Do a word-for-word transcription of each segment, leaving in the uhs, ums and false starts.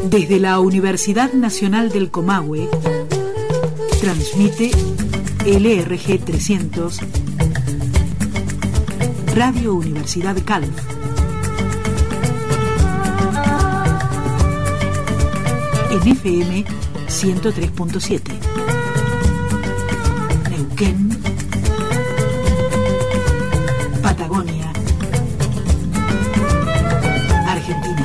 Desde la Universidad Nacional del Comahue, transmite L R G trescientos, Radio Universidad Calv. En F M ciento tres punto siete. Neuquén, Patagonia, Argentina.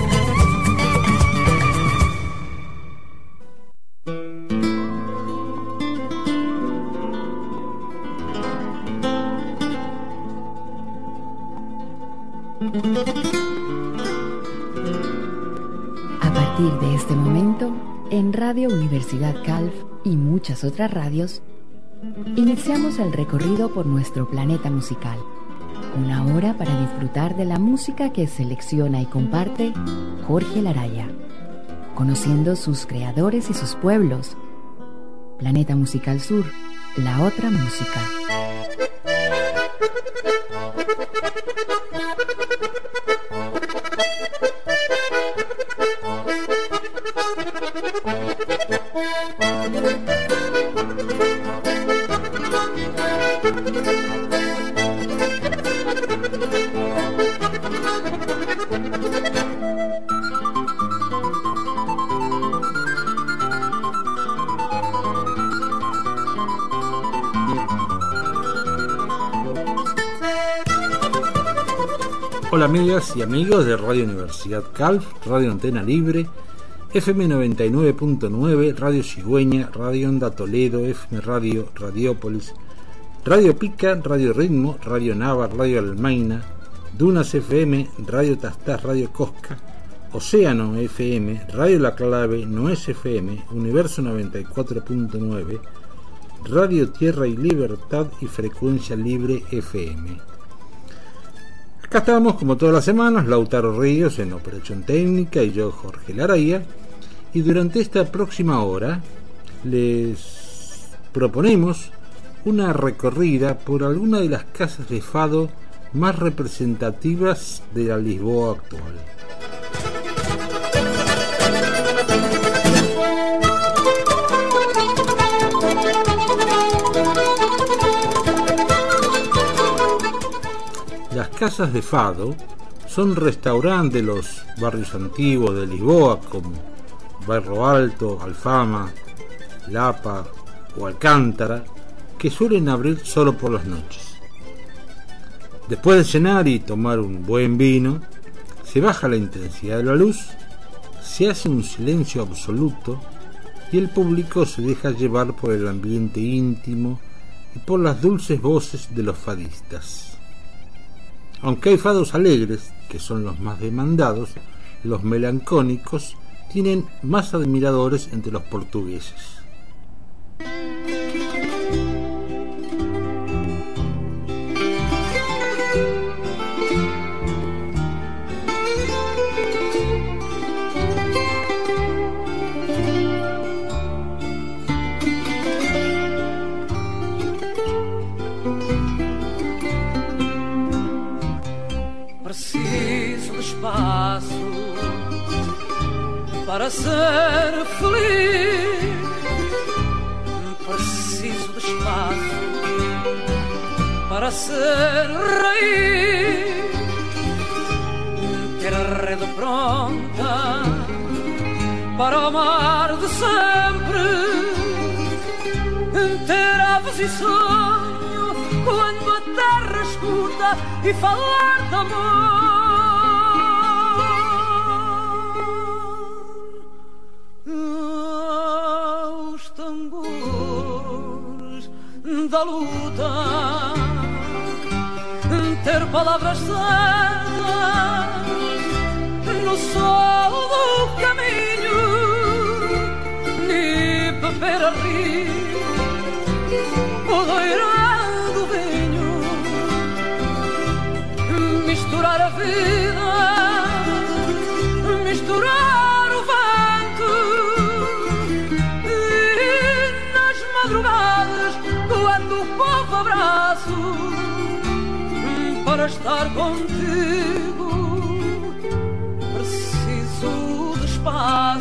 A partir de este momento, en Radio Universidad Calv y muchas otras radios, iniciamos el recorrido por nuestro planeta musical. Una hora para disfrutar de la música que selecciona y comparte Jorge Laraya, conociendo sus creadores y sus pueblos. Planeta Musical Sur, la otra música. Hola amigas y amigos de Radio Universidad Calv, Radio Antena Libre, F M noventa y nueve punto nueve, Radio Cigüeña, Radio Onda Toledo, F M Radio, Radiópolis, Radio Pica, Radio Ritmo, Radio Nava, Radio Almaina, Dunas F M, Radio Tastás, Radio Cosca, Océano F M, Radio La Clave, Nuez F M, Universo noventa y cuatro punto nueve, Radio Tierra y Libertad y Frecuencia Libre F M. Acá estamos como todas las semanas, Lautaro Ríos en operación técnica y yo, Jorge Laraya, y durante esta próxima hora les proponemos una recorrida por alguna de las casas de fado más representativas de la Lisboa actual. Las casas de fado son restaurantes de los barrios antiguos de Lisboa como Bairro Alto, Alfama, Lapa o Alcántara, que suelen abrir solo por las noches. Después de cenar y tomar un buen vino, se baja la intensidad de la luz, se hace un silencio absoluto y el público se deja llevar por el ambiente íntimo y por las dulces voces de los fadistas. Aunque hay fados alegres, que son los más demandados, los melancólicos tienen más admiradores entre los portugueses. Para ser feliz, preciso de espaço. Para ser rei, ter a rede pronta. Para amar de sempre, ter aves e sonho quando a terra escuta e falar de amor. Da luta, ter palavras certas no sol do caminho, nem beber a rir o doirado vinho, misturar a vida, misturar o vento e nas madrugadas quando o povo abraço para estar contigo preciso de espaço.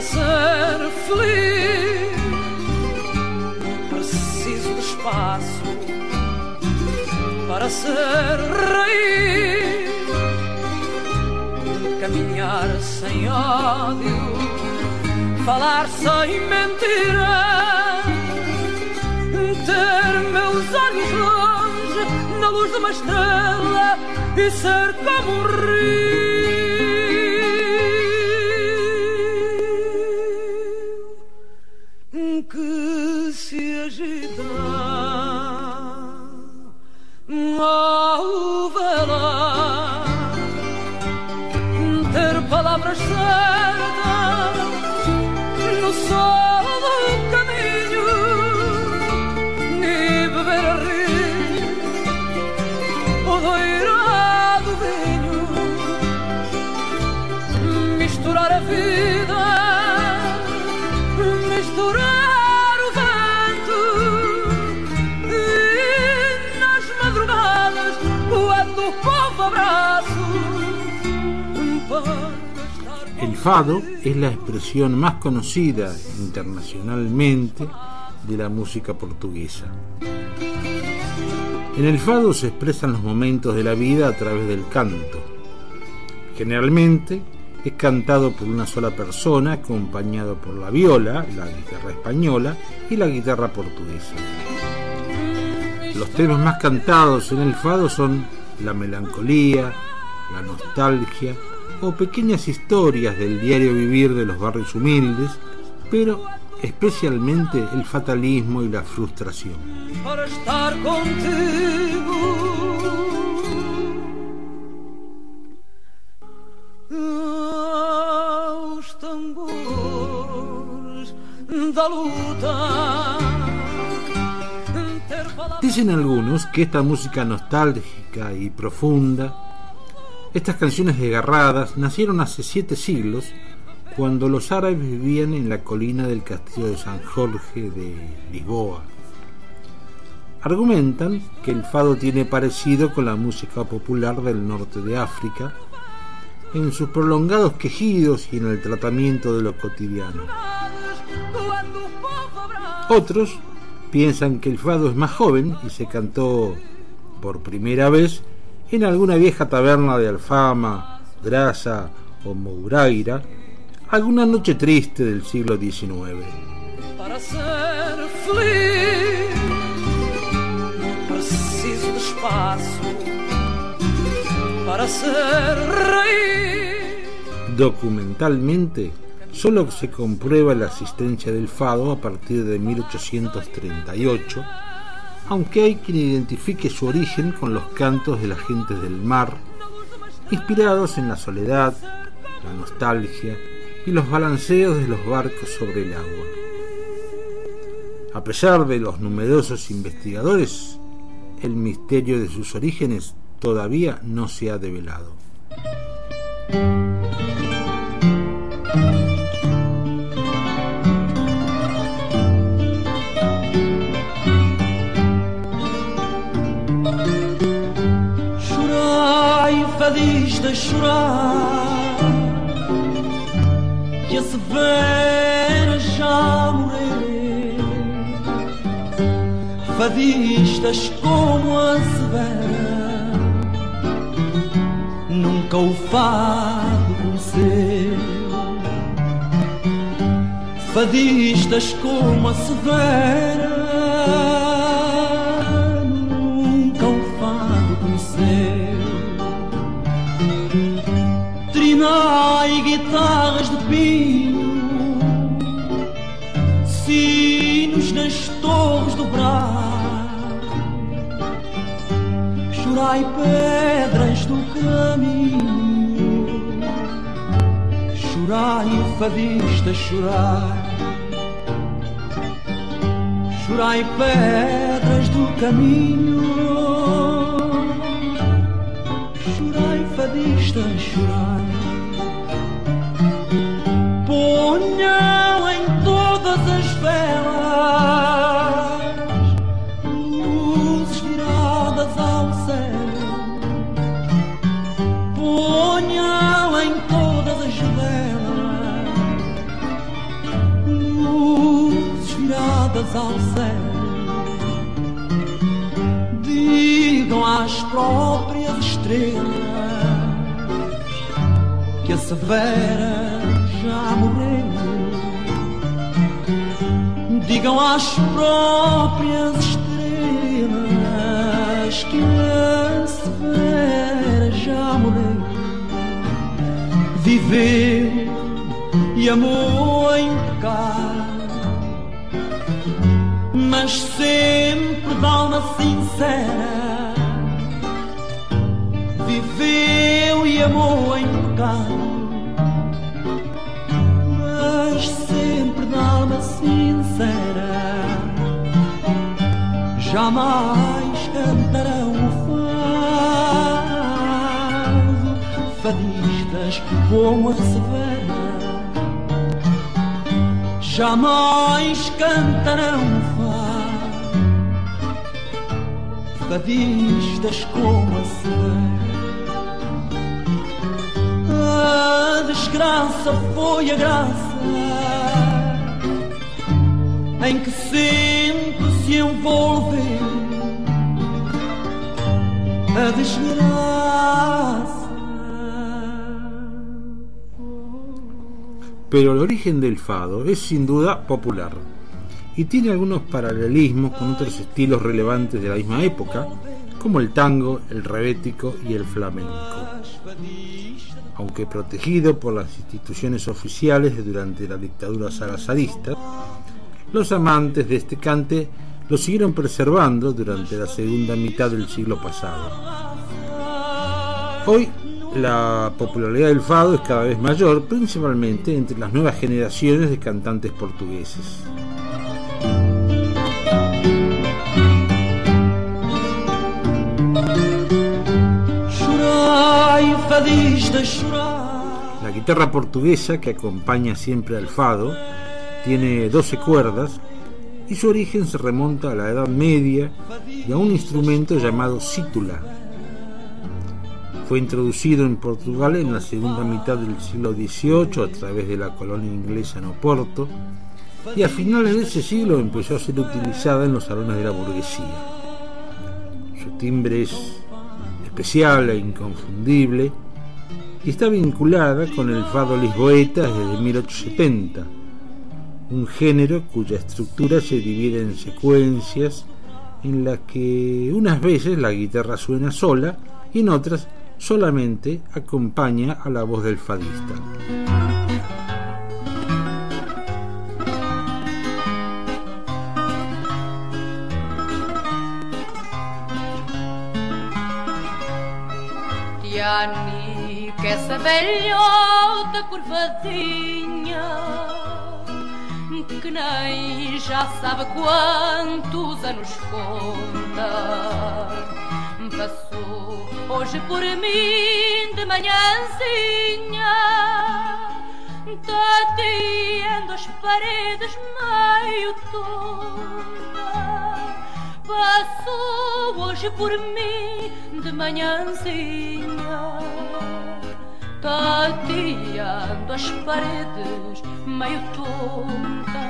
ser feliz preciso de espaço para ser raiz, caminhar sem ódio, falar sem mentira, ter meus olhos longe na luz de uma estrela e ser como um rio que se agita ao velar, ter palavras certas no sol do caminho e beber a rir o doirado vinho, misturar a vida, misturar El fado es la expresión más conocida internacionalmente de la música portuguesa. En el fado se expresan los momentos de la vida a través del canto. Generalmente es cantado por una sola persona, acompañado por la viola, la guitarra española y la guitarra portuguesa. Los temas más cantados en el fado son la melancolía, la nostalgia o pequeñas historias del diario vivir de los barrios humildes, pero especialmente el fatalismo y la frustración. Para estar contigo, aos tambores da luta. Dicen algunos que esta música nostálgica y profunda, estas canciones desgarradas, nacieron hace siete siglos, cuando los árabes vivían en la colina del castillo de San Jorge de Lisboa. Argumentan que el fado tiene parecido con la música popular del norte de África, en sus prolongados quejidos y en el tratamiento de lo cotidiano. Otros piensan que el fado es más joven y se cantó por primera vez en alguna vieja taberna de Alfama, Grasa o Mouraira, alguna noche triste del siglo diecinueve. Para ser feliz preciso de espaço para ser rei. Documentalmente, solo se comprueba la existencia del fado a partir de mil ochocientos treinta y ocho, aunque hay quien identifique su origen con los cantos de las gentes del mar, inspirados en la soledad, la nostalgia y los balanceos de los barcos sobre el agua. A pesar de los numerosos investigadores, el misterio de sus orígenes todavía no se ha develado. Fadista chorar, que a severa já morreu. Fadistas como a severa nunca o fado conheceu. Fadistas como a severa nunca o fado conheceu. Trinai guitarras de pinho, sinos nas torres do brado, chorai pedras do caminho, chorai fadista, chorai, chorai pedras do caminho, chorai fadista, chorai. Ponham em todas as velas luzes viradas ao céu. Ponham em todas as velas às próprias estrelas que a Severa já morreu. Digam às próprias estrelas que a Severa já morreu. Viveu e amou em pecado, mas sempre de alma sincera. Viveu e amou em pecado, mas sempre de alma sincera. Jamais cantarão o fado fadistas como a Severa. Jamais cantarão o fado fadistas como a Severa. A desgraça foi a graça em que sempre se envolveu. A desgraça. Pero el origen del fado es sin duda popular y tiene algunos paralelismos con otros estilos relevantes de la misma época, como el tango, el rebético y el flamenco. Aunque protegido por las instituciones oficiales durante la dictadura salazarista, los amantes de este cante lo siguieron preservando durante la segunda mitad del siglo pasado. Hoy la popularidad del fado es cada vez mayor, principalmente entre las nuevas generaciones de cantantes portugueses. La guitarra portuguesa, que acompaña siempre al fado, tiene doce cuerdas y su origen se remonta a la Edad Media y a un instrumento llamado cítula. Fue introducido en Portugal en la segunda mitad del siglo dieciocho a través de la colonia inglesa en Oporto, y a finales de ese siglo empezó a ser utilizada en los salones de la burguesía. Su timbre es especial e inconfundible y está vinculada con el fado lisboeta desde mil ochocientos setenta, un género cuya estructura se divide en secuencias en las que unas veces la guitarra suena sola y en otras solamente acompaña a la voz del fadista. Tiani, que essa velhota curvadinha, que nem já sabe quantos anos conta, passou hoje por mim de manhãzinha, tateando as paredes meio tonta. Passou hoje por mim de manhãzinha, tateando as paredes meio tonta.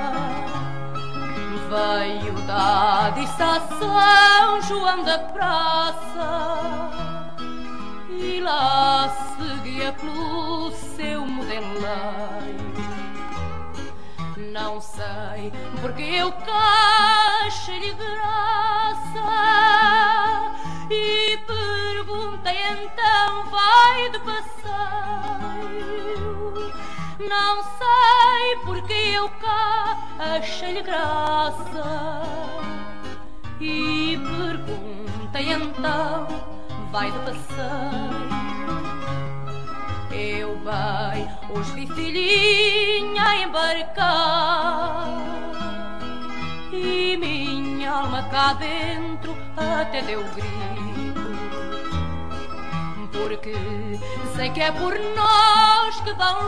Veio da diça São João da Praça e lá seguia pelo seu modeleiro. Não sei porque eu cachei-lhe graça e perguntei então, vai de passeio. Não sei porque eu cá achei-lhe graça e perguntei então, vai de passeio. Eu bem hoje vi filhinha embarcar e minha alma cá dentro até deu grito, porque sei que é por nós que vão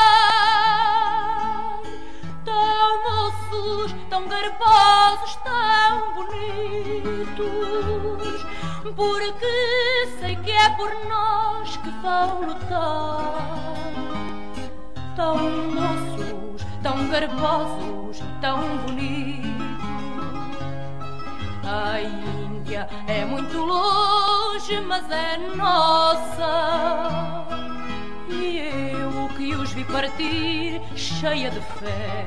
lutar, tão moços, tão garbosos, tão bonitos, porque sei que é por nós que vão lutar, tão moços, tão garbosos, tão bonitos. A Índia é muito longe longe, mas é nossa. E eu que os vi partir, cheia de fé,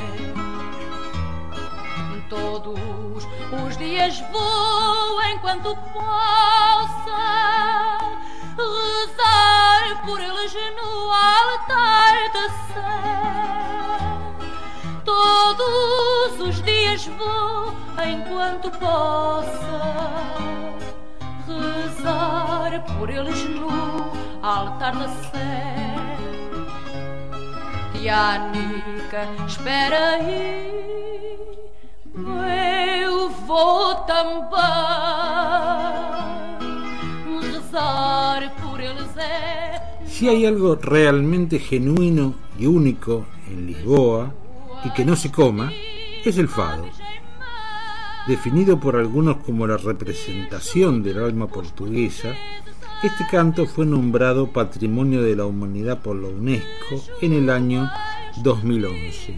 todos os dias vou enquanto possa rezar por eles no altar da sé. Todos os dias vou enquanto possa rezar por eles no altar da sé. Tianica, espera aí, eu vou também rezar por eles. É... Si hay algo realmente genuino y único en Lisboa y que no se coma, es el fado. Definido por algunos como la representación del alma portuguesa, este canto fue nombrado Patrimonio de la Humanidad por la UNESCO en el año dos mil once.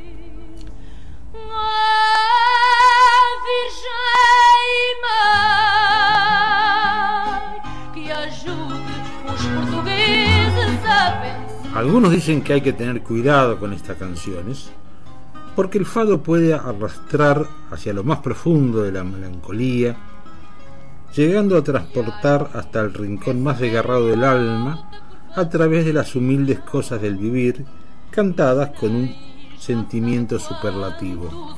Algunos dicen que hay que tener cuidado con estas canciones, porque el fado puede arrastrar hacia lo más profundo de la melancolía, llegando a transportar hasta el rincón más desgarrado del alma a través de las humildes cosas del vivir, cantadas con un sentimiento superlativo.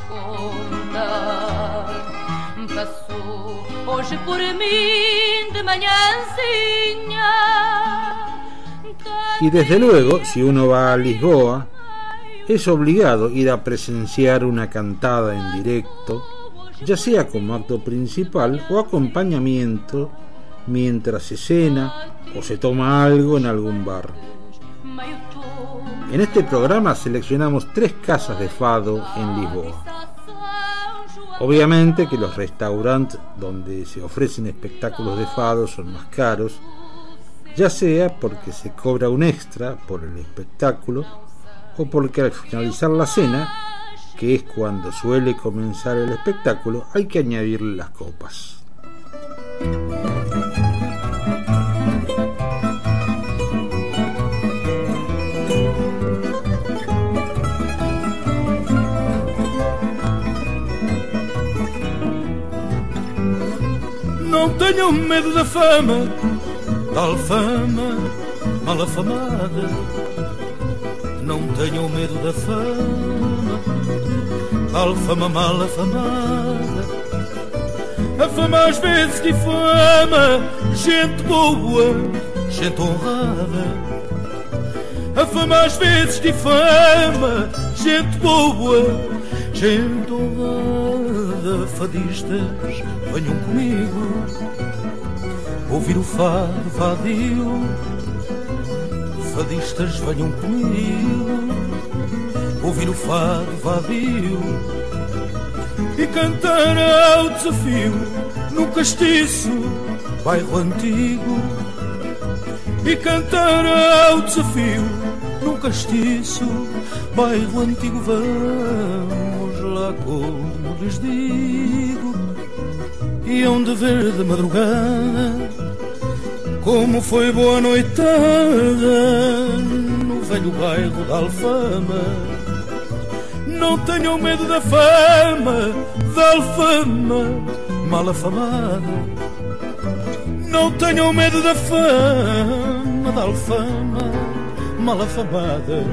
Y desde luego, si uno va a Lisboa, es obligado ir a presenciar una cantada en directo, ya sea como acto principal o acompañamiento mientras se cena o se toma algo en algún bar. En este programa seleccionamos tres casas de fado en Lisboa. Obviamente que los restaurantes donde se ofrecen espectáculos de fado son más caros, ya sea porque se cobra un extra por el espectáculo o porque al finalizar la cena, que es cuando suele comenzar el espectáculo, hay que añadirle las copas. Não tenham medo da fama, tal fama mal afamada. Não tenham medo da fama, tal fama mal afamada. A fama às vezes difama gente boa, gente honrada. A fama às vezes difama gente boa, gente honrada. Fadistas, venham comigo ouvir o fado vadio. Fadistas, venham comigo ouvir o fado vadio e cantar ao desafio no castiço bairro antigo. E cantar ao desafio no castiço bairro antigo. Vamos lá, como lhes digo, e hão de ver de madrugada como foi boa noitada no velho bairro da Alfama. Não tenham medo da fama, da Alfama mal afamada. Não tenham medo da fama, da Alfama mal afamada.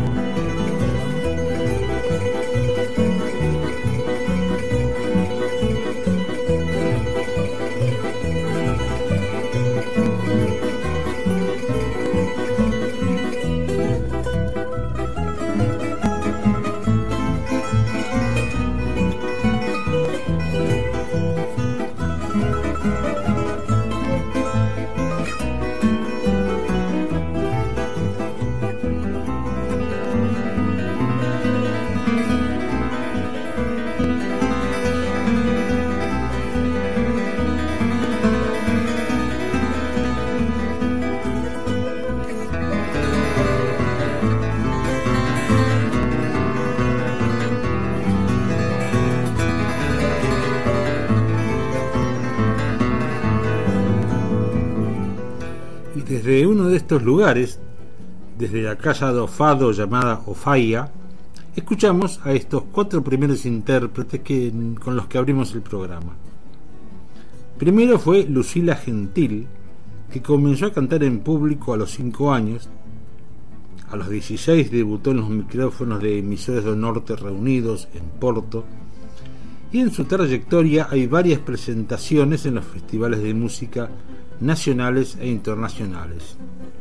Desde uno de estos lugares, desde la casa do fado llamada Ofaia, escuchamos a estos cuatro primeros intérpretes que, con los que abrimos el programa. Primero fue Lucila Gentil, que comenzó a cantar en público a los cinco años. A los dieciséis debutó en los micrófonos de Emisoras do Norte reunidos en Porto, y en su trayectoria hay varias presentaciones en los festivales de música nacionales e internacionales.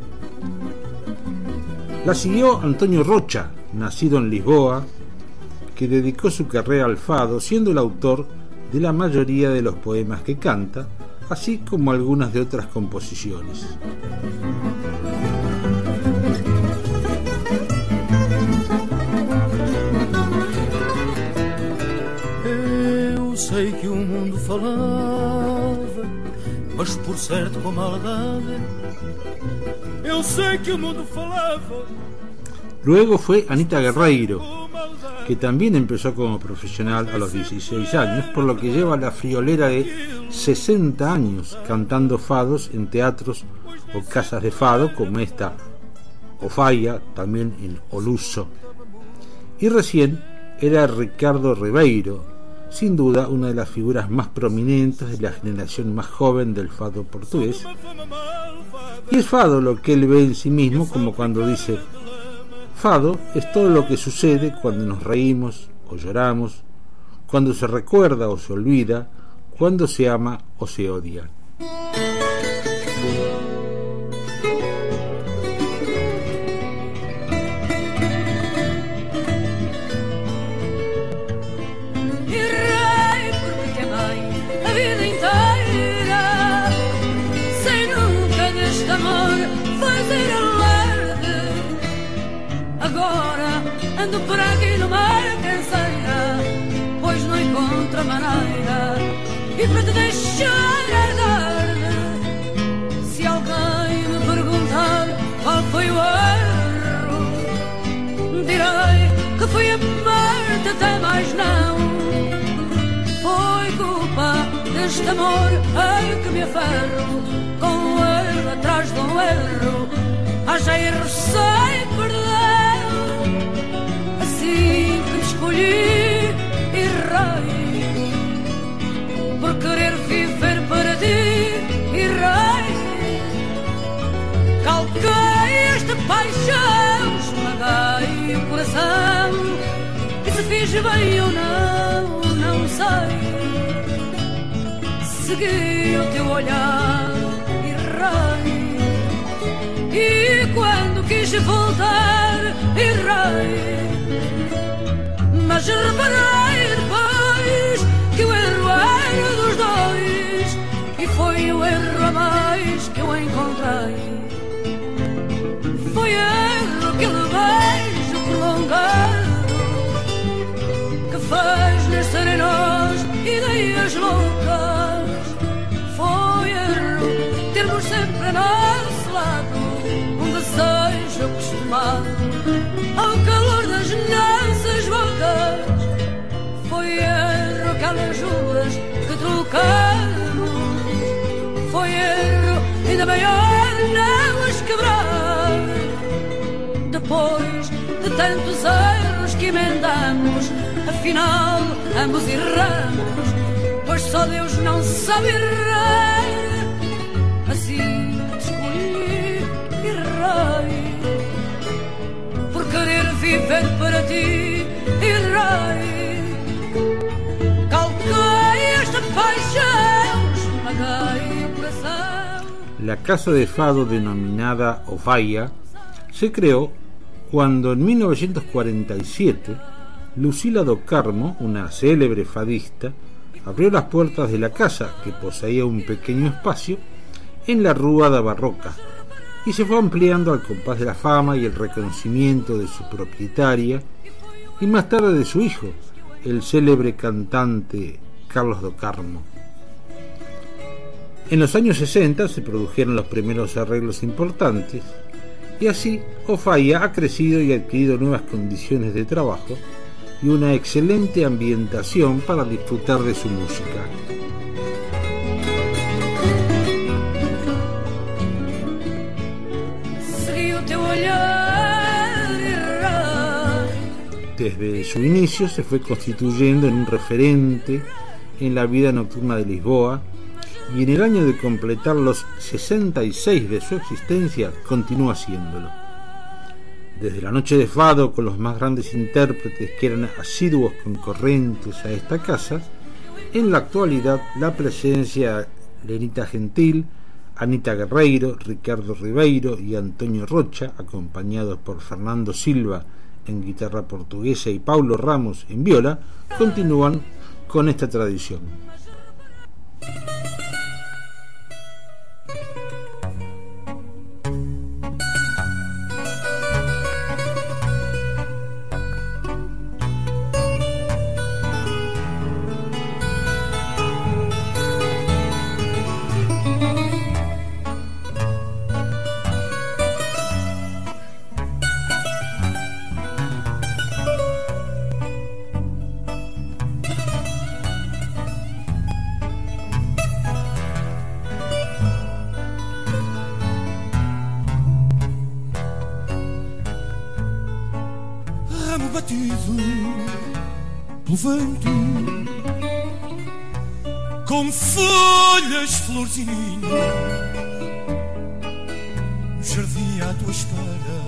La siguió Antonio Rocha, nacido en Lisboa, que dedicó su carrera al fado, siendo el autor de la mayoría de los poemas que canta, así como algunas de otras composiciones. Eu sei que o mundo falava, mas por certo com maldade. Eu sei que o mundo falava. Luego fue Anita Guerreiro, que también empezó como profesional a los dieciséis años, por lo que lleva la friolera de sesenta años cantando fados en teatros o casas de fado como esta Ofaia, también en Oluso. Y recién era Ricardo Ribeiro, sin duda una de las figuras más prominentes de la generación más joven del fado portugués. Y es fado lo que él ve en sí mismo, como cuando dice: fado es todo lo que sucede cuando nos reímos o lloramos, cuando se recuerda o se olvida, cuando se ama o se odia. Ando por aqui numa canseira, pois não encontro a maneira, e para te deixar arder, se alguém me perguntar qual foi o erro, direi que foi amar-te até mais não. Foi culpa deste amor a que me aferro, com um erro atrás de um erro, haja erro sem perdão. Assim que me escolhi e errei, por querer viver para ti e errei. Calquei esta paixão, esmaguei o coração, e se fiz bem ou não, não sei. Segui o teu olhar e errei, e quando quis voltar errei. Mas reparei depois que o erro era dos dois, e foi o erro a mais que eu encontrei. Foi erro aquele beijo prolongado que faz nascer em nós ideias loucas. Foi erro termos sempre a nosso lado um desejo acostumado ao calor das nossas bocas. Foi erro aquelas ruas que trocamos, foi erro ainda maior não as quebrar. Depois de tantos erros que emendamos, afinal ambos erramos, pois só Deus não sabe errar. Assim te escolhi e errei, por querer viver para ti e errei. Calquei esta paixão, esmaguei o coração. La casa de fado denominada Ofaia se creó cuando en mil novecientos cuarenta y siete Lucila do Carmo, una célebre fadista, abrió las puertas de la casa, que poseía un pequeño espacio en la Rúa da Barroca, y se fue ampliando al compás de la fama y el reconocimiento de su propietaria y más tarde de su hijo, el célebre cantante Carlos do Carmo. En los años sesenta se produjeron los primeros arreglos importantes, y así Ofaia ha crecido y adquirido nuevas condiciones de trabajo y una excelente ambientación para disfrutar de su música. desde su inicio se fue constituyendo en un referente en la vida nocturna de Lisboa, y en el año de completar los sesenta y seis de su existencia continúa haciéndolo. Desde la noche de Fado, con los más grandes intérpretes que eran asiduos concurrentes a esta casa, en la actualidad la presencia de Lenita Gentil, Anita Guerreiro, Ricardo Ribeiro y Antonio Rocha, acompañados por Fernando Silva en guitarra portuguesa y Paulo Ramos en viola, continúan con esta tradición. Vento, com folhas, flores e ninho, no jardim à tua espera.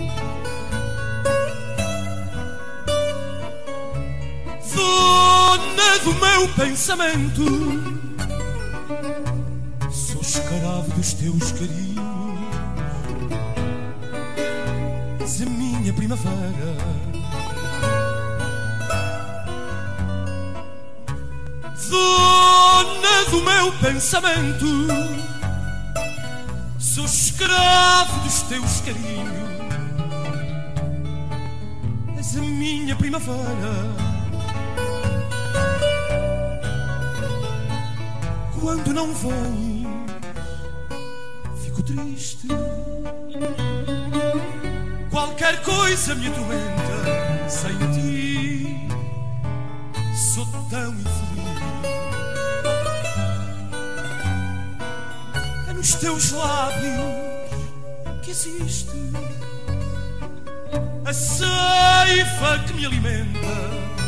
Dona do meu pensamento, sou escravo dos teus carinhos, és a minha primavera. Dona do meu pensamento, sou escravo dos teus carinhos, és a minha primavera. Quando não vens, fico triste, qualquer coisa me atormenta. Sem ti sou tão infeliz. Nos teus lábios que existe a ceifa que me alimenta.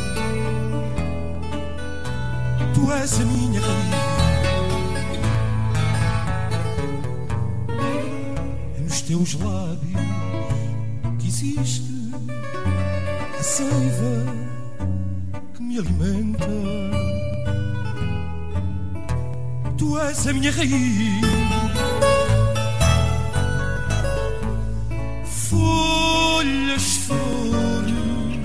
Tu és a minha raiz, é nos teus lábios que existe a ceifa que me alimenta. Tu és a minha raiz. Folhas, flores,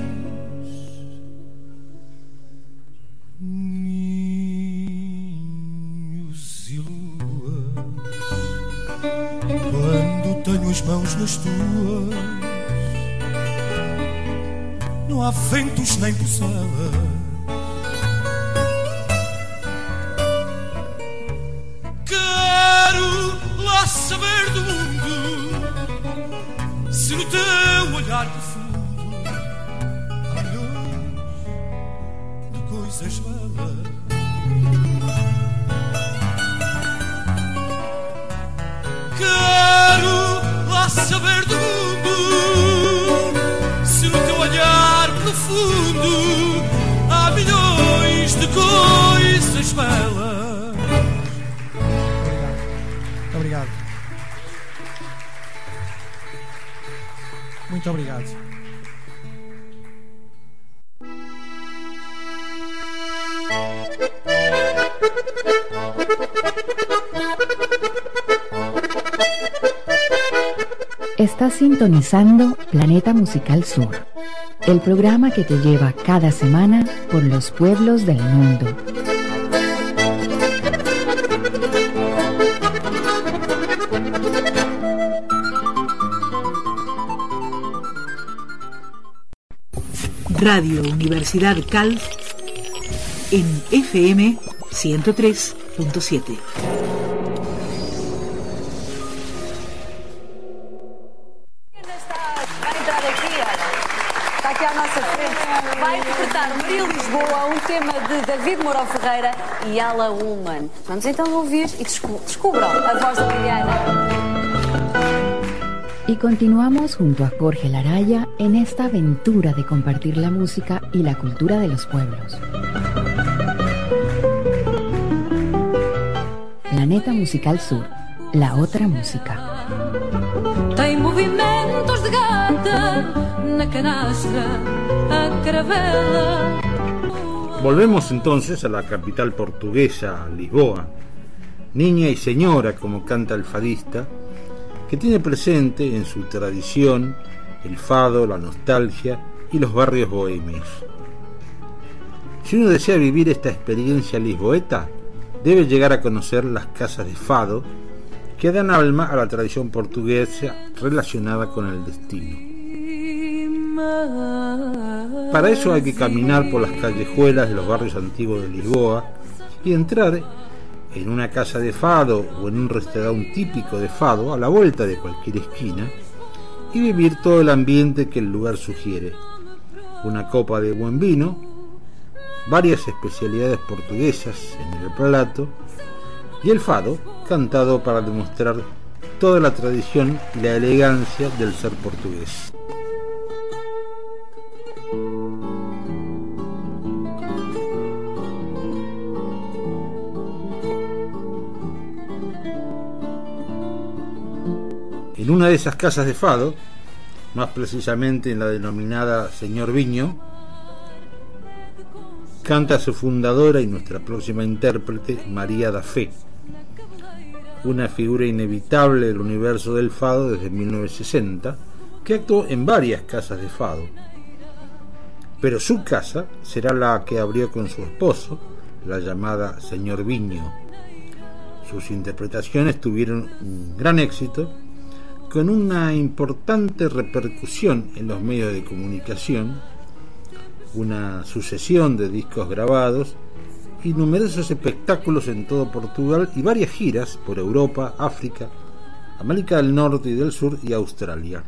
ninhos e luas. Quando tenho as mãos nas tuas, não há ventos nem bucelas. Quero lá saber do mundo, se no teu olhar profundo há milhões de coisas belas. Quero lá saber do mundo, se no teu olhar profundo há milhões de coisas belas. Obrigado. Obrigado. Muito obrigado. Estás sintonizando Planeta Musical Sur, el programa que te lleva cada semana por los pueblos del mundo. Radio Universidad Calf en F M ciento tres punto siete. Está aqui à nossa frente. Vai interpretar Maria Lisboa, um tema de David Mourão Ferreira e Ala Ullman. Vamos então ouvir e descubram a voz da Liliana. Y continuamos junto a Jorge Laraya en esta aventura de compartir la música y la cultura de los pueblos. Planeta Musical Sur, la otra música. Tem movimentos de gata na canastra, a caravela. Volvemos entonces a la capital portuguesa, Lisboa. Niña y señora, como canta el fadista, que tiene presente en su tradición el fado, la nostalgia y los barrios bohemios. Si uno desea vivir esta experiencia lisboeta, debe llegar a conocer las casas de fado que dan alma a la tradición portuguesa relacionada con el destino. Para eso hay que caminar por las callejuelas de los barrios antiguos de Lisboa y entrar en una casa de fado o en un restaurante típico de fado a la vuelta de cualquier esquina y vivir todo el ambiente que el lugar sugiere. Una copa de buen vino, varias especialidades portuguesas en el plato y el fado cantado para demostrar toda la tradición y la elegancia del ser portugués. En una de esas casas de fado, más precisamente en la denominada Señor Viño, canta su fundadora y nuestra próxima intérprete, María da Fé, una figura inevitable del universo del fado desde mil novecientos sesenta, que actuó en varias casas de fado. Pero su casa será la que abrió con su esposo, la llamada Señor Viño. Sus interpretaciones tuvieron un gran éxito, con una importante repercusión en los medios de comunicación, una sucesión de discos grabados y numerosos espectáculos en todo Portugal y varias giras por Europa, África, América del Norte y del Sur y Australia.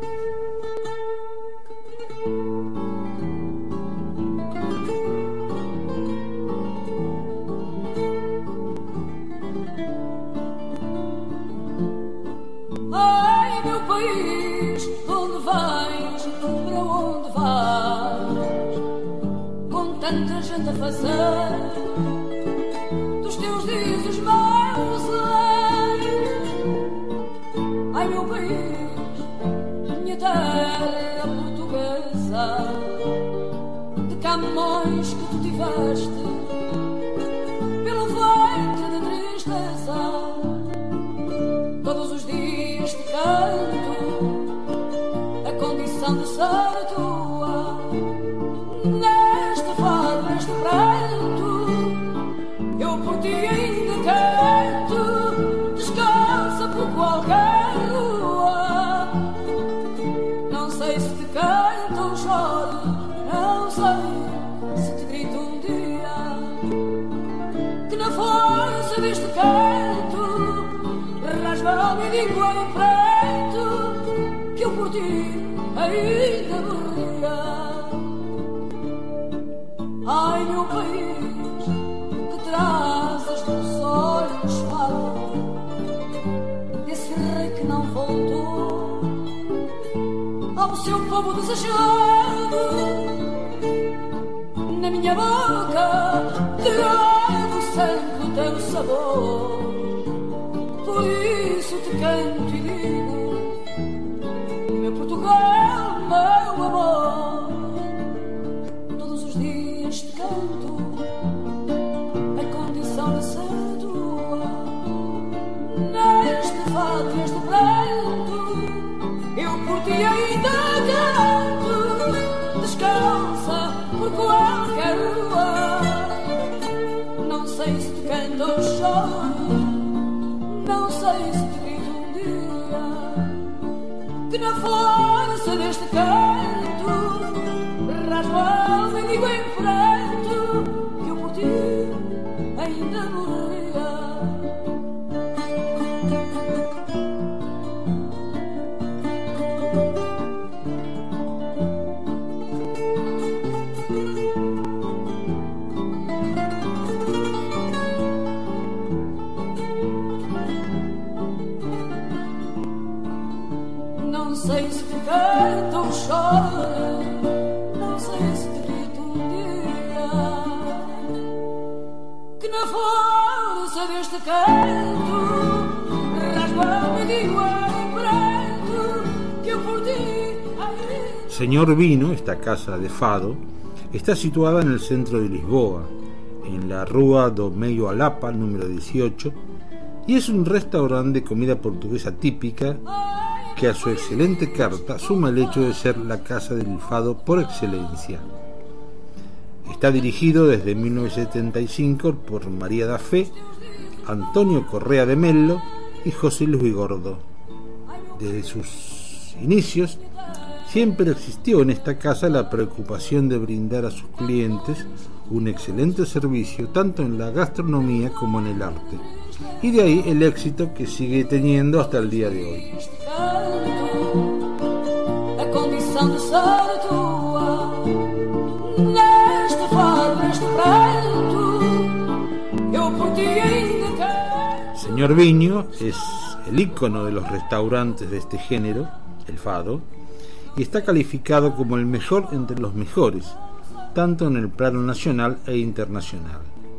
Tanta gente a fazer dos teus dias os meus anos. Ai meu país, minha terra portuguesa, de Camões que tu tiveste pelo vento de tristeza. Todos os dias te canto a condição de ser tua. Neste pranto, eu por ti ainda canto, descansa por qualquer rua. Não sei se te canto ou choro, não sei se te grito um dia, que na força deste canto rasga-me e digo em pranto, que eu por ti ainda morria. Ai meu país, que trazes dos olhos fado desse rei que não voltou ao seu povo desejado. Na minha boca trago sempre o teu sabor, por isso te canto e digo, meu Portugal, meu amor. Te canto a condição de ser tua. Neste fado, neste pranto, eu por ti ainda canto. Descansa por qualquer rua. Não sei se te canto ou choro, não sei se te grito um dia, que na força deste canto rasgo a alma e digo em pranto, que eu por ti ainda morria. sei se te canta ou chora, não sei se te grita um dia, que na força deste canto rasga-me de igual pranto que eu por ti. Señor Vino, esta casa de fado, está situada en el centro de Lisboa, en la Rua do Meio a Lapa, número dieciocho, y es un restaurante de comida portuguesa típica que a su excelente carta suma el hecho de ser la casa del fado por excelencia. Está dirigido desde mil novecientos setenta y cinco por María da Fé, Antonio Correa de Mello y José Luis Vigordo. Desde sus inicios siempre existió en esta casa la preocupación de brindar a sus clientes un excelente servicio tanto en la gastronomía como en el arte, y de ahí el éxito que sigue teniendo hasta el día de hoy. Señor Viño es el ícono de los restaurantes de este género, el fado, y está calificado como el mejor entre los mejores, tanto en el plano nacional e internacional.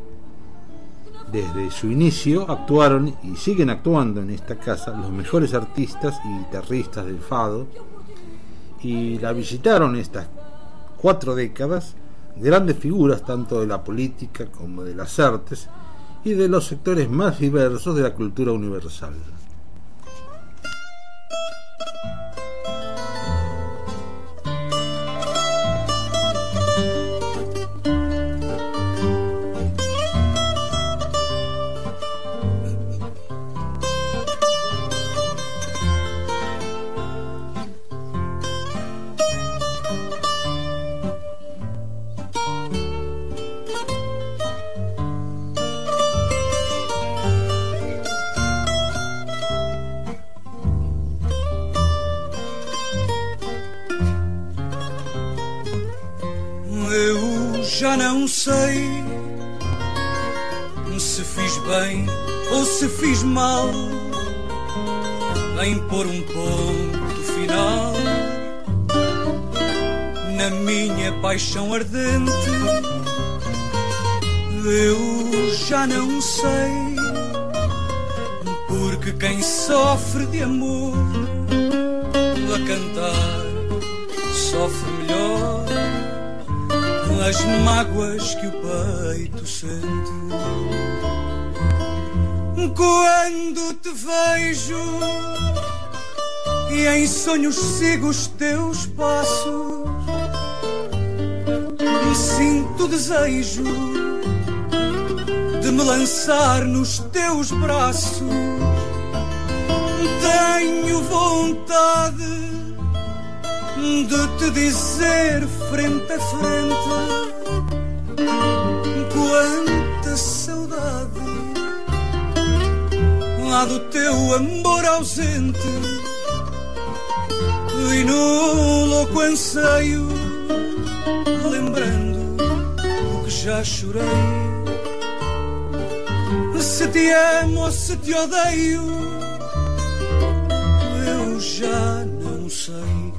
Desde su inicio actuaron y siguen actuando en esta casa los mejores artistas y guitarristas del fado, y la visitaron estas cuatro décadas grandes figuras tanto de la política como de las artes y de los sectores más diversos de la cultura universal. Já não sei se fiz bem ou se fiz mal em pôr um ponto final na minha paixão ardente. Eu já não sei, porque quem sofre de amor a cantar sofre melhor as mágoas que o peito sente. Quando te vejo e em sonhos sigo os teus passos, sinto desejo de me lançar nos teus braços. Tenho vontade de te dizer frente a frente quanta saudade há do teu amor ausente, e no louco anseio lembrando o que já chorei. Se te amo ou se te odeio eu já não sei.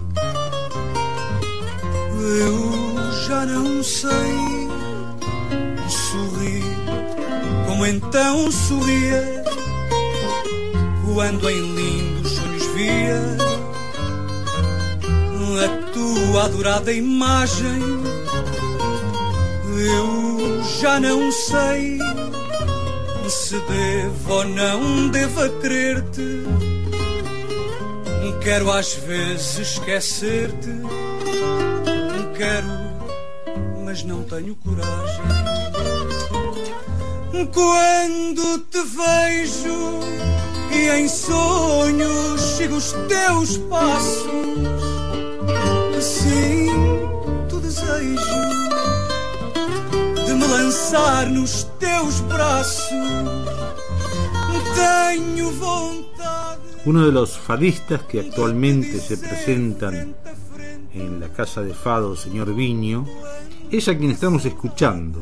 Eu já não sei. Sorri como então sorria quando em lindos sonhos via a tua adorada imagem. Eu já não sei se devo ou não devo querer-te. Quero às vezes esquecer-te, quero, mas não tenho coragem. Quando te vejo e em sonhos sigo os teus passos, sinto desejo de me lançar nos teus braços. Tenho vontade. Uno de los fadistas que actualmente se presentan en la casa de fado, señor Viño, es a quien estamos escuchando,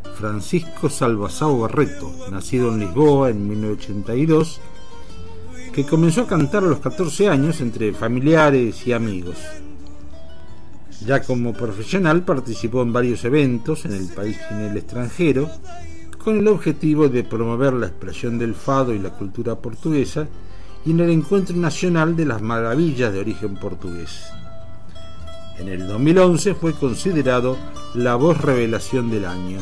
Francisco Salvasao Barreto, nacido en Lisboa en mil novecientos ochenta y dos, que comenzó a cantar a los catorce años entre familiares y amigos. Ya como profesional participó en varios eventos en el país y en el extranjero, con el objetivo de promover la expresión del fado y la cultura portuguesa y en el Encuentro Nacional de las Maravillas de Origen Portugués. En el dos mil once fue considerado la voz revelación del año.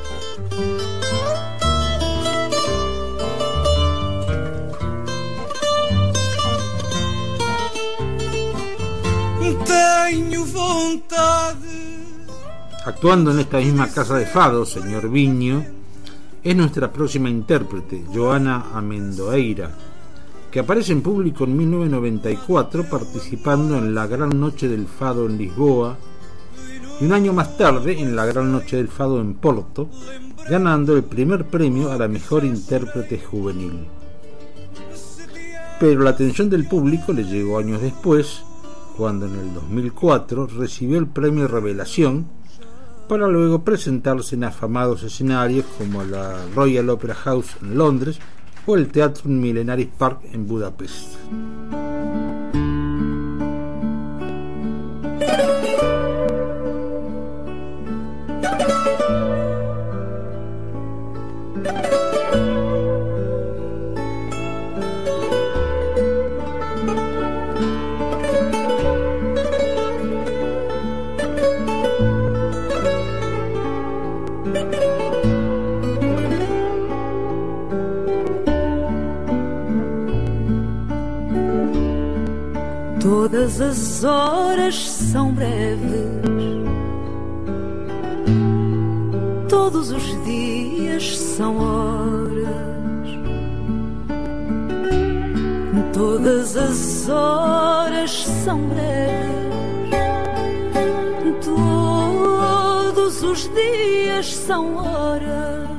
Tenho vontade. Actuando en esta misma casa de fado, señor Viño, es nuestra próxima intérprete, Joana Amendoeira, que aparece en público en mil novecientos noventa y cuatro participando en la Gran Noche del Fado en Lisboa y un año más tarde en la Gran Noche del Fado en Porto, ganando el primer premio a la mejor intérprete juvenil. Pero la atención del público le llegó años después, cuando en el dos mil cuatro recibió el premio Revelación, para luego presentarse en afamados escenarios como la Royal Opera House en Londres o el Teatro Millenaris Park en Budapest. Todas as horas são breves, todos os dias são horas, todas as horas são breves, todos os dias são horas,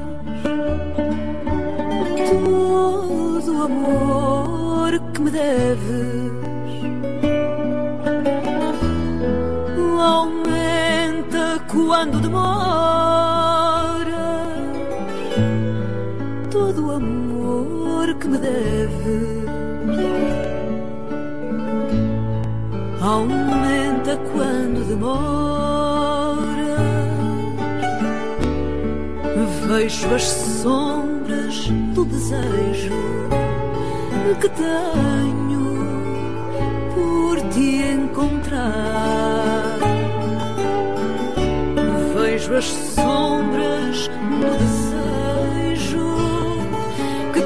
todo o amor que me deves aumenta quando demoras, todo o amor que me deves aumenta quando demoras. Vejo as sombras do desejo que tenho por te encontrar. Vejo as sombras do desejo que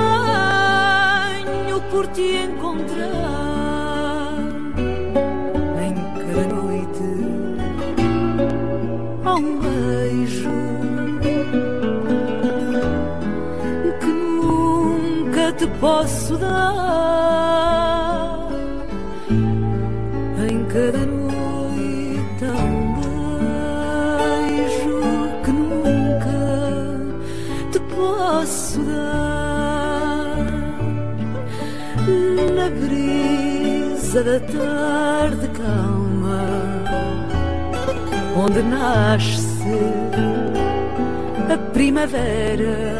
tenho por te encontrar. Em cada noite há um beijo que nunca te posso dar. Em cada noite há um posso dar. Na brisa da tarde calma, onde nasce a primavera.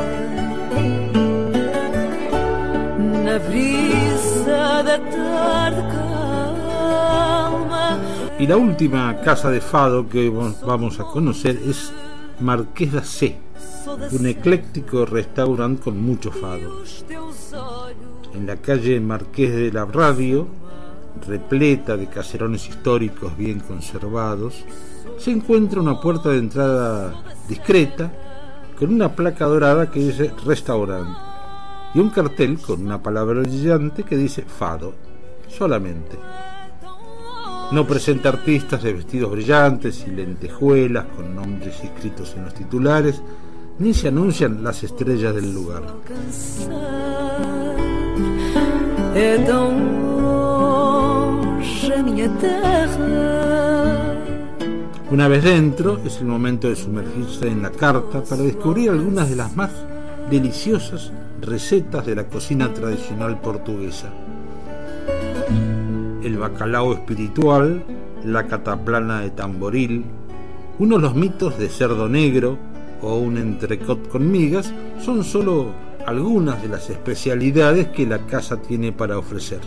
Na brisa da tarde calma. Y la última casa de fado que vamos a conocer es Marqués da Sé, un ecléctico restaurante con mucho fado. En la calle Marqués de la Radio, repleta de caserones históricos bien conservados, se encuentra una puerta de entrada discreta con una placa dorada que dice restaurante y un cartel con una palabra brillante que dice fado solamente. No presenta artistas de vestidos brillantes y lentejuelas con nombres escritos en los titulares, ni se anuncian las estrellas del lugar. Una vez dentro, es el momento de sumergirse en la carta para descubrir algunas de las más deliciosas recetas de la cocina tradicional portuguesa. El bacalao espiritual, la cataplana de tamboril, unos los mitos de cerdo negro o un entrecot con migas son solo algunas de las especialidades que la casa tiene para ofrecer.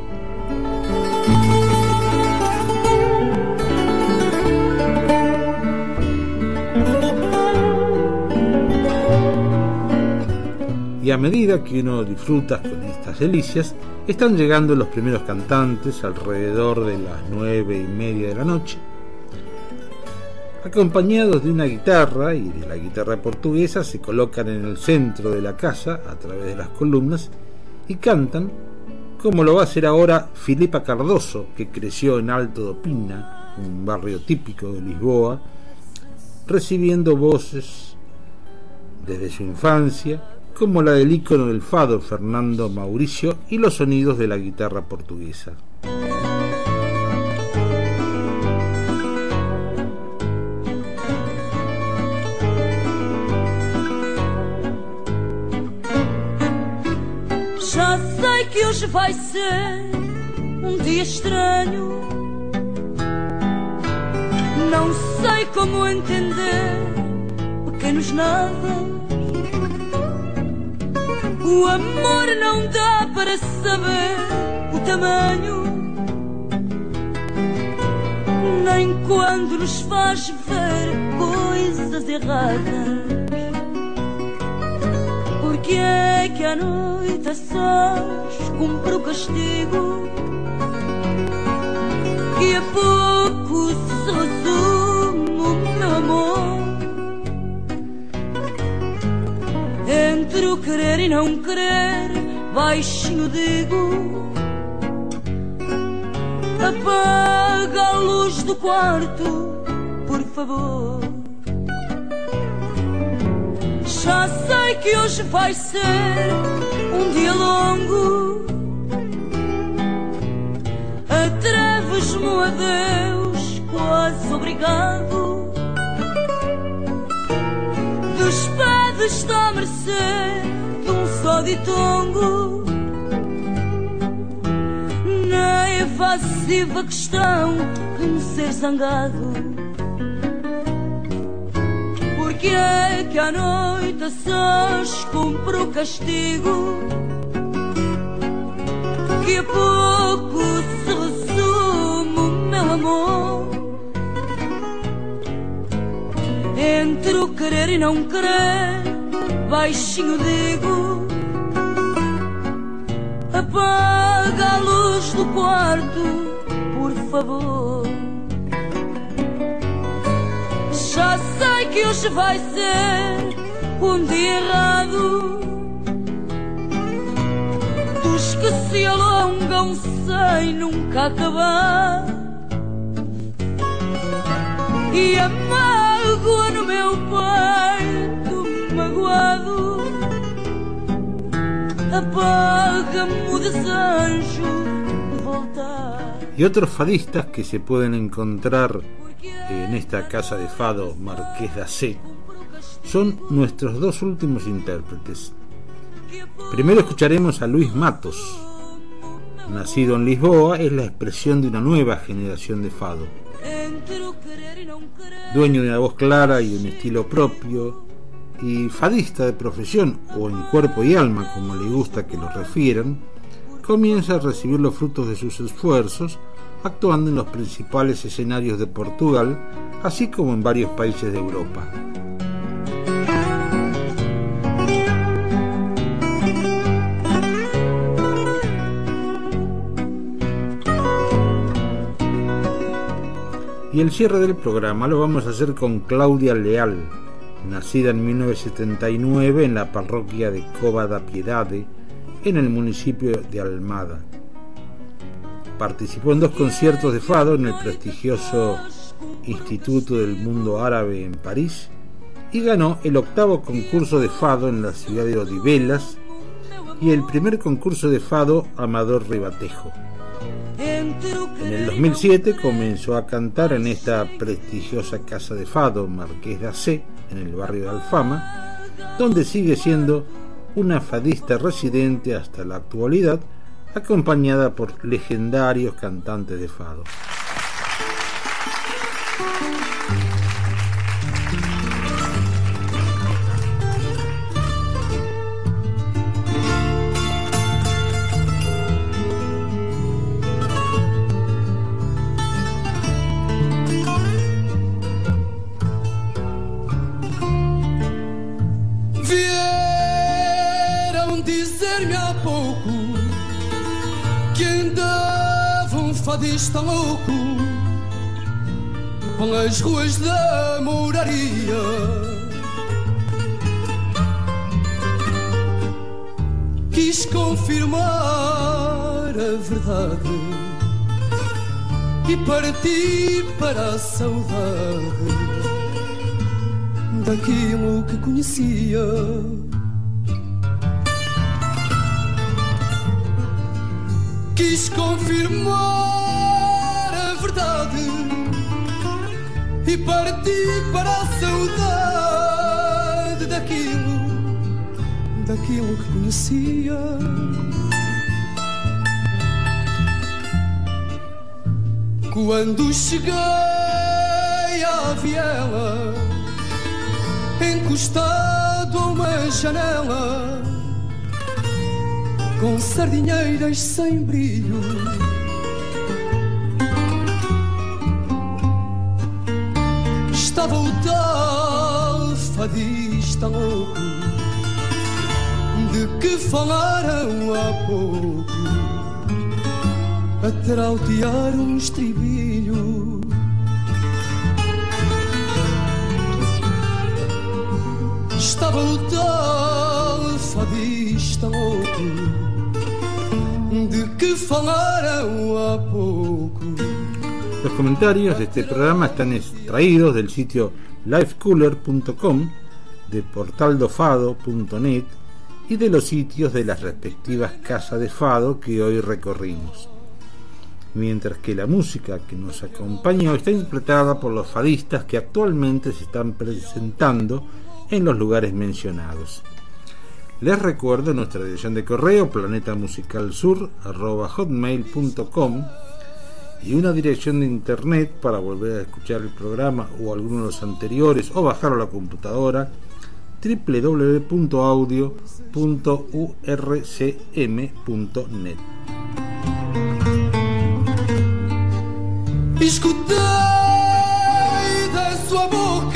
Y a medida que uno disfruta con estas delicias, están llegando los primeros cantantes alrededor de las nueve y media de la noche, acompañados de una guitarra y de la guitarra portuguesa. Se colocan en el centro de la casa a través de las columnas y cantan, como lo va a hacer ahora Filipa Cardoso, que creció en Alto do Pina, un barrio típico de Lisboa, recibiendo voces desde su infancia, como la del ícono del fado Fernando Mauricio, y los sonidos de la guitarra portuguesa. Já sei que hoje vai ser um dia estranho, não sei como entender pequenos nadas. O amor não dá para saber o tamanho, nem quando nos faz ver coisas erradas. Porque é que à noite a sós cumpre o castigo, que a pouco se resume o meu amor. Entre o querer e não querer, baixinho digo: apaga a luz do quarto, por favor. Já sei que hoje vai ser um dia longo, atreves-me a Deus, quase obrigado. Despedes-te à mercê de um só ditongo, na evasiva questão de um ser zangado. Porque é que à noite a sós cumpre o castigo, que a pouco se resume o meu amor. Entre o querer e não querer, baixinho digo: apaga a luz do quarto, por favor. Já sei que hoje vai ser um dia errado, dos que se alongam sem nunca acabar, e a mágoa no meu peito magoado apaga-me o desejo de voltar. Y otros fadistas que se pueden encontrar en esta casa de fado Marqués da Sé son nuestros dos últimos intérpretes. Primero escucharemos a Luis Matos. Nacido en Lisboa, es la expresión de una nueva generación de fado. Dueño de una voz clara y un estilo propio, y fadista de profesión, o en cuerpo y alma, como le gusta que lo refieran, comienza a recibir los frutos de sus esfuerzos, actuando en los principales escenarios de Portugal, así como en varios países de Europa. Y el cierre del programa lo vamos a hacer con Claudia Leal, nacida en mil novecientos setenta y nueve en la parroquia de Cova da Piedade, en el municipio de Almada. Participó en dos conciertos de fado en el prestigioso Instituto del Mundo Árabe en París y ganó el octavo concurso de fado en la ciudad de Odivelas y el primer concurso de fado Amador Ribatejo. En el dos mil siete comenzó a cantar en esta prestigiosa casa de fado Marqués da Sé, en el barrio de Alfama, donde sigue siendo una fadista residente hasta la actualidad, acompañada por legendarios cantantes de fado. Vieram dizer-me há pouco que andava um fadista louco pelas ruas da moraria. Quis confirmar a verdade e parti para a saudade daquilo que conhecia. Quis confirmar a verdade e parti para a saudade daquilo, daquilo que conhecia. Quando cheguei à viela, encostado a uma janela, com sardinheiras sem brilho, estava o tal fadista louco de que falaram há pouco, a trautear um estribilho. Estava o tal fadista louco de que falaram há pouco. Los comentarios de este programa están extraídos del sitio livecooler punto com, de portaldofado punto net y de los sitios de las respectivas casas de fado que hoy recorrimos. Mientras que la música que nos acompañó está interpretada por los fadistas que actualmente se están presentando en los lugares mencionados. Les recuerdo nuestra dirección de correo planetamusicalsur arroba hotmail punto com y una dirección de internet para volver a escuchar el programa o alguno de los anteriores o bajarlo a la computadora, doble u doble u doble u punto audio punto u r c m punto net. Escutei da sua boca.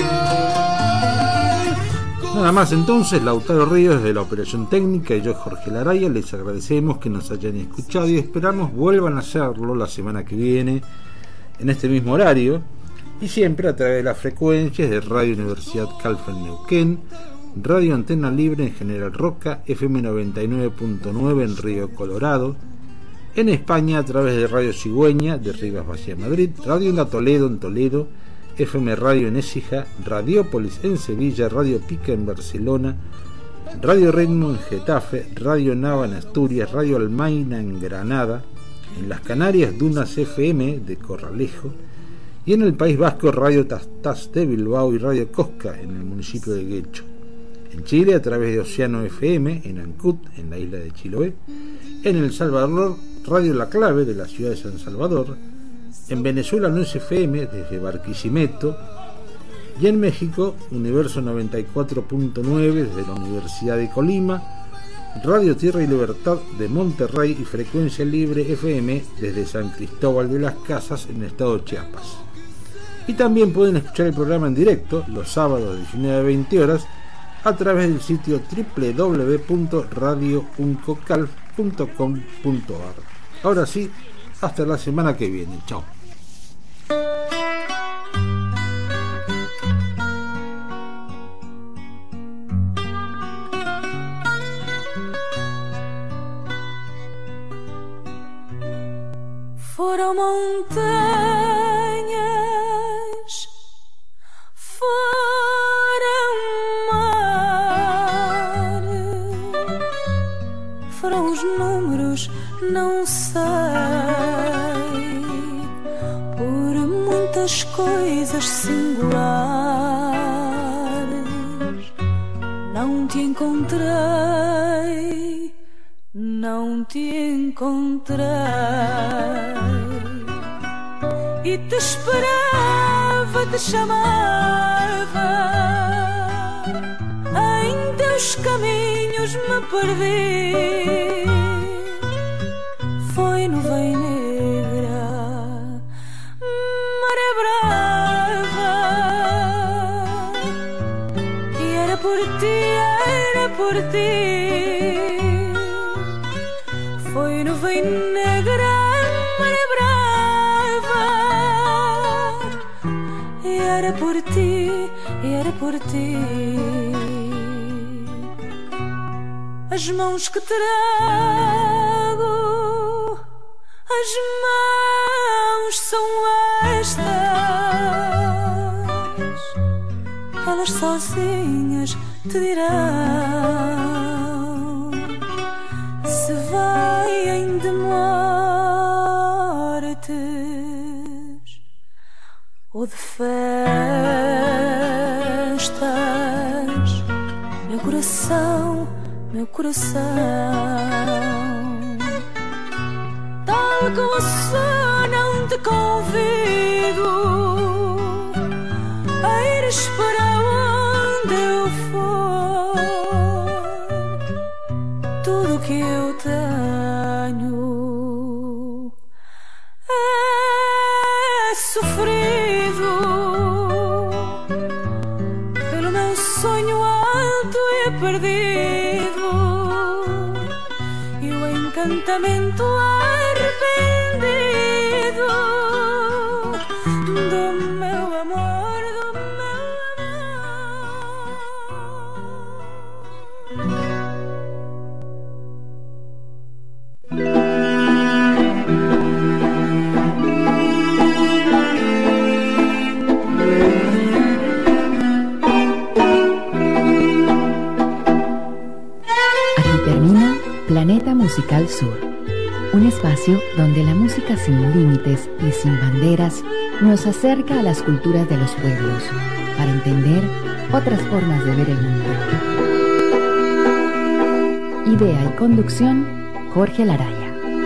Nada más entonces, Lautaro Ríos desde la operación técnica y yo, Jorge Laraya, les agradecemos que nos hayan escuchado y esperamos vuelvan a hacerlo la semana que viene en este mismo horario y siempre a través de las frecuencias de Radio Universidad Calf en Neuquén, Radio Antena Libre en General Roca, F M noventa y nueve punto nueve en Río Colorado, en España a través de Radio Cigüeña de Rivas Valle Madrid, Radio Onda Toledo en Toledo, F M Radio en Écija, Radiópolis en Sevilla, Radio Pica en Barcelona, Radio Ritmo en Getafe, Radio Nava en Asturias, Radio Almaina en Granada, en las Canarias Dunas F M de Corralejo y en el País Vasco Radio Tastas de Bilbao y Radio Cosca en el municipio de Guecho. En Chile a través de Océano F M en Ancud, en la isla de Chiloé, en El Salvador Radio La Clave de la ciudad de San Salvador, en Venezuela Nuez F M desde Barquisimeto y en México Universo noventa y cuatro punto nueve desde la Universidad de Colima, Radio Tierra y Libertad de Monterrey y Frecuencia Libre F M desde San Cristóbal de las Casas en el estado de Chiapas. Y también pueden escuchar el programa en directo los sábados de diecinueve a veinte horas a través del sitio doble u doble u doble u punto radio uncocalf punto com punto a r. Ahora sí, hasta la semana que viene. Chao. Foram montanhas, foram mar, foram os números, não sei, por muitas coisas singulares. Não te encontrei, não te encontrei, e te esperava, te chamava, em teus caminhos me perdi. Foi nuvem negra, maré brava, e era por ti, era por ti nova e negra maré brava. E era por ti, e era por ti. As mãos que trago, as mãos são estas, elas sozinhas te dirão se vêm de mortes ou de festas. Meu coração, meu coração, tal como sou, não te convido a ires para onde eu for. Tudo que eu tenho é sofrido pelo meu sonho alto e perdido e o encantamento arrependido do meu amor, do meu Aquí termina Planeta Musical Sur, un espacio donde la música sin límites y sin banderas nos acerca a las culturas de los pueblos para entender otras formas de ver el mundo. Idea y conducción, Jorge Laraya.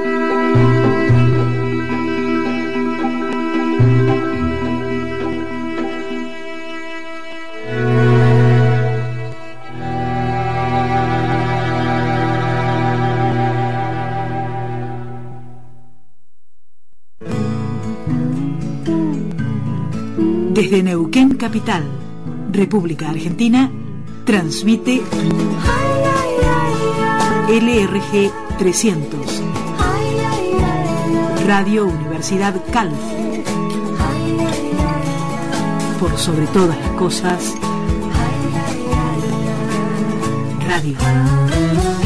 Desde Neuquén Capital, República Argentina, transmite L R G trescientos, Radio Universidad Calf. Por sobre todas las cosas, radio.